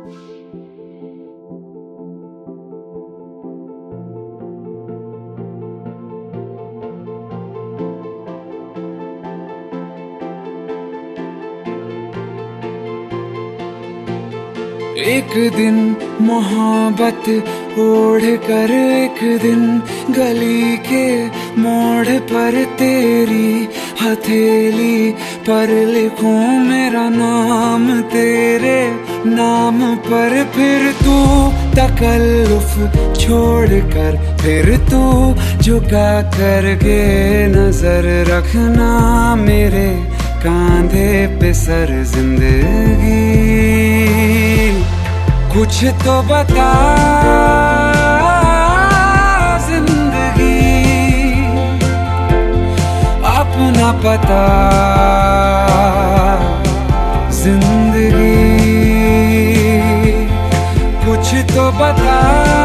एक दिन मोहब्बत ओढ़ कर एक दिन गली के मोड़ पर तेरी हथेली पर लिखूं मेरा नाम तेरे नाम पर। फिर तू तकल्लुफ छोड़ कर फिर तू झुका करके नजर रखना मेरे कांधे पे सर जिंदगी। कुछ तो बता जिंदगी, अपना पता जिंदगी। कुछ तो बता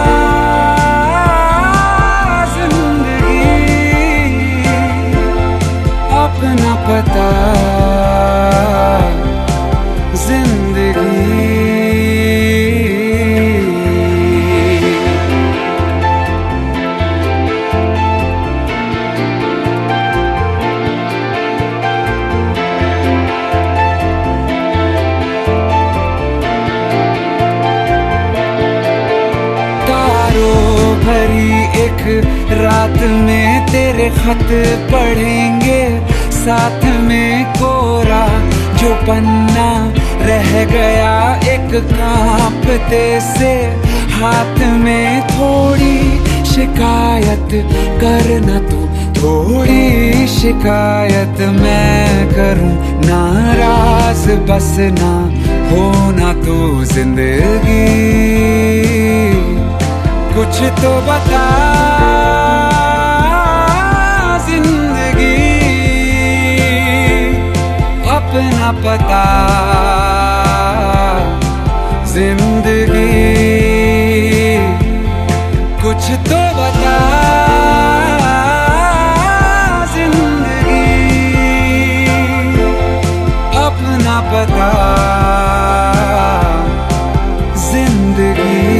जिंदगी, अपना पता जिंदगी। भरी एक रात में तेरे खत पढ़ेंगे साथ में कोरा जो पन्ना रह गया एक कांपते से हाथ में। थोड़ी शिकायत करना तू थोड़ी शिकायत मैं करूं, नाराज बस ना होना तू जिंदगी। कुछ तो बता जिंदगी, अपना पता जिंदगी। कुछ तो बता जिंदगी, अपना पता जिंदगी।